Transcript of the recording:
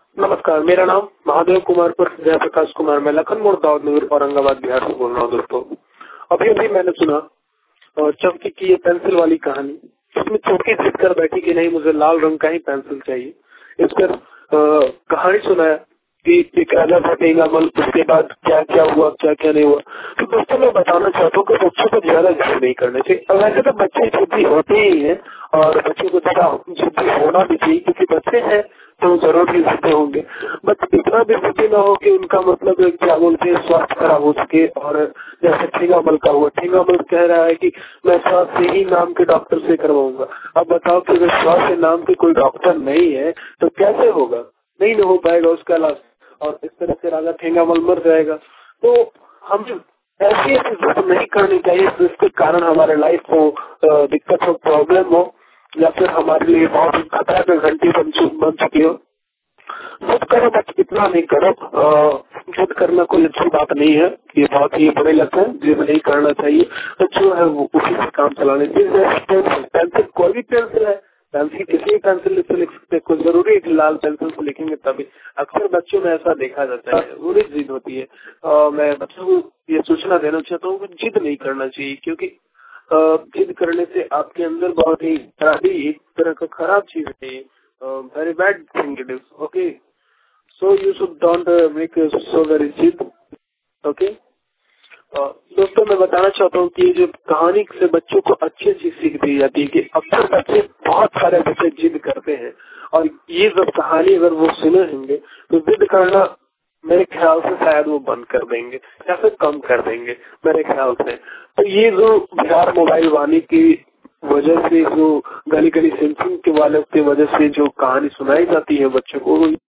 नमस्कार, मेरा नाम महादेव कुमार पर जयप्रकाश कुमार, मैं लखन मोड़ दाऊद नगर औरंगाबाद बिहार से बोल रहा हूँ। दोस्तों, अभी अभी मैंने सुना चौकी की ये पेंसिल वाली कहानी, इसमें चौकी जिद कर बैठी कि नहीं मुझे लाल रंग का ही पेंसिल चाहिए। इस पर कहानी सुनाया कि एक राजा था टेंगामल, उसके बाद क्या क्या हुआ क्या क्या नहीं हुआ। तो दोस्तों मैं बताना चाहता हूँ कि बच्चों को ज्यादा जिद नहीं करना चाहिए। अब वैसे तो बच्चे जिद्दी होते ही हैं और बच्चों को ज्यादा जिद्दी होना भी चाहिए, क्योंकि बच्चे हैं तो जरूर ही जिद्दी होंगे। बट इतना भी जिद्दी ना हो कि उनका मतलब क्या बोलते हैं स्वास्थ्य खराब हो सके। और जैसे ठेंगामल का हुआ, ठेंगामल कह रहा है कि मैं स्वास्थ्य ही नाम के डॉक्टर से करवाऊंगा। अब बताओ कि अगर स्वास्थ्य नाम के कोई डॉक्टर नहीं है तो कैसे होगा, नहीं हो पाएगा उसका इलाज, और इस तरह से राजा ठेंगामल मर जाएगा। तो हम ऐसी जिद नहीं करनी चाहिए जिसके कारण हमारे लाइफ को दिक्कत हो, प्रॉब्लम हो, या फिर हमारे लिए बहुत खतरा का घंटी बन चुकी हो। जिद करो बस इतना नहीं करो। जिद करना कोई अच्छी बात नहीं है, ये बहुत ही बुरी लत है, जिद नहीं करना चाहिए। तो जो है वो उसी से काम चलाने चाहिए। पेंसिल कोई भी पेंसिल है, पेंसिल किसी भी पेंसिल से लिख सकते हैं, कोई जरूरी है कि लाल पेंसिल से लिखेंगे तभी। अक्सर बच्चों में ऐसा देखा जाता है, बुरी जिद होती है। मैं बच्चों को ये सूचना देना चाहता हूँ कि जिद नहीं करना चाहिए, क्योंकि जिद करने से आपके अंदर बहुत ही खराबी, एक तरह का खराब चीज है, very bad thing it is. Okay, so you should don't make so very जिद। ओके, दोस्तों मैं बताना चाहता हूँ कि ये जो कहानी से बच्चों को अच्छी अच्छी सीख दी जाती है कि अक्सर बच्चे, बहुत सारे बच्चे जिद करते हैं, और ये जब कहानी अगर वो सुने होंगे तो जिद करना मेरे ख्याल से शायद वो बंद कर देंगे या फिर कम कर देंगे मेरे ख्याल से। तो ये जो बिहार मोबाइल वाणी की वजह से, जो गली गली सेंसिंग के वाले की वजह से जो कहानी सुनाई जाती है बच्चों को,